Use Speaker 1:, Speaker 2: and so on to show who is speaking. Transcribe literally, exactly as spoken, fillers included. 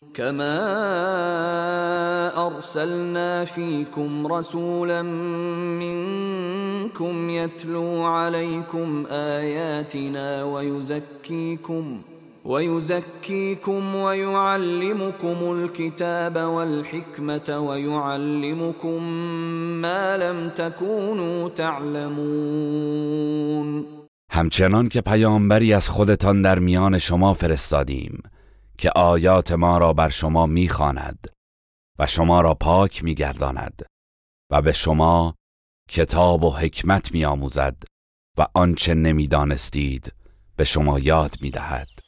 Speaker 1: كما ارسلنا فيكم رسولا منكم يتلو عليكم آياتنا ويزكيكم ويزكيكم ويعلمكم الكتاب والحكمة ويعلمكم ما لم تكونوا تعلمون.
Speaker 2: همچنان که پیامبری از خودتان در میان شما فرستادیم که آیات ما را بر شما میخواند و شما را پاک میگرداند و به شما کتاب و حکمت میآموزد و آنچه نمیدانستید به شما یاد میدهد.